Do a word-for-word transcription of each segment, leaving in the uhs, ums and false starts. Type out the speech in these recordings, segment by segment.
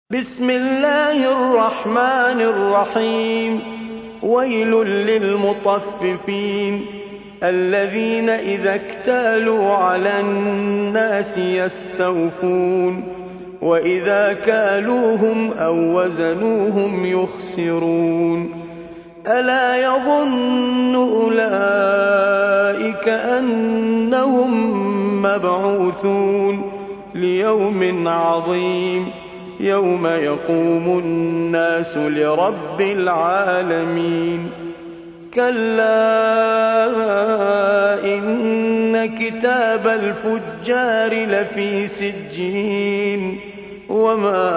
بسم الله الرحمن الرحيم ويل للمطففين الذين إذا اكتالوا على الناس يستوفون وإذا كالوهم أو وزنوهم يخسرون ألا يظن أولئك أنهم مبعوثون ليوم عظيم يوم يقوم الناس لرب العالمين كلا إن كتاب الفجار لفي سجين وما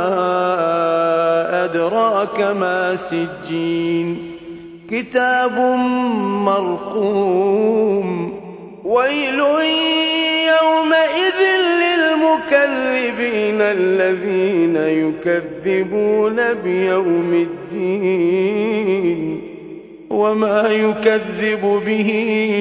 أدراك ما سجين كتاب مرقوم ويل يومئذ للمكذبين الذين يكذبون بيوم الدين وما يكذب به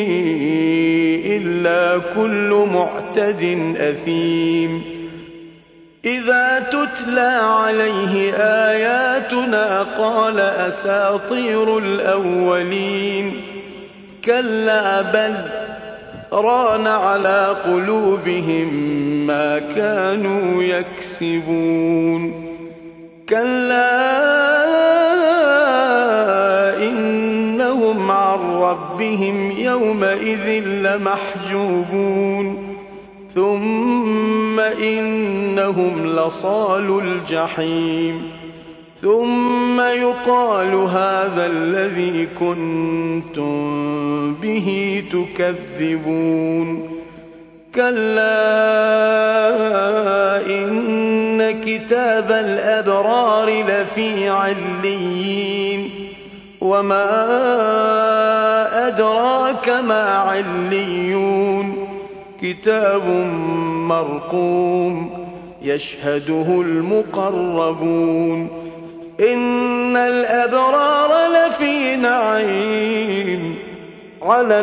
إلا كل معتد أثيم إذا تتلى عليه آياتنا قال أساطير الأولين كلا بل ران على قلوبهم ما كانوا يكسبون كلا إنهم عن ربهم يومئذ لمحجوبون ثم إنهم لصالو الجحيم ثم يقال هذا الذي كنتم به تكذبون كلا إن كتاب الأبرار لفي عليين وما أدراك ما عليون كتاب مرقوم يشهده المقربون إن الأبرار لفي نعيم على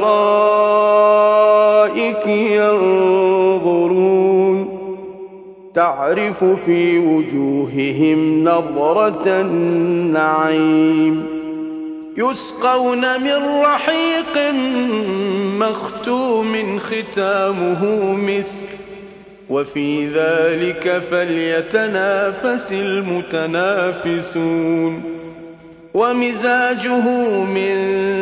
الأرائك ينظرون تعرف في وجوههم نضرة النعيم يسقون من رحيق مختوم ختامه مسك وفي ذلك فليتنافس المتنافسون ومزاجه من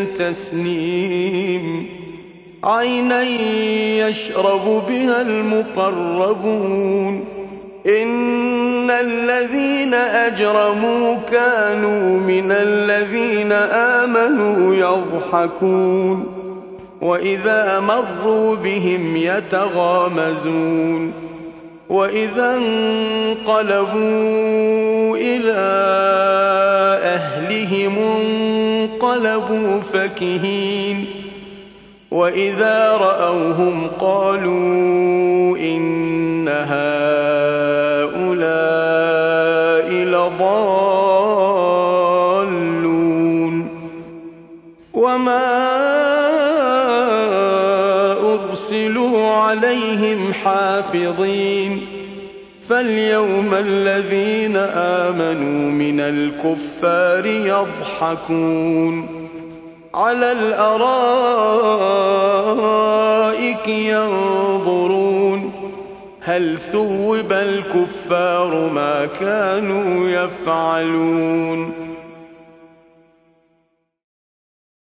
تسنيم عينا يشرب بها المقربون إن الذين أجرموا كانوا من الذين آمنوا يضحكون وإذا مروا بهم يتغامزون وإذا انقلبوا إلى أهلهم انقلبوا فكهين وإذا رأوهم قالوا إن هؤلاء لضالون وما أرسلوا عليهم حافظين فاليوم الذين آمنوا من الكفار يضحكون على الأرائك ينظرون هل ثوب الكفار ما كانوا يفعلون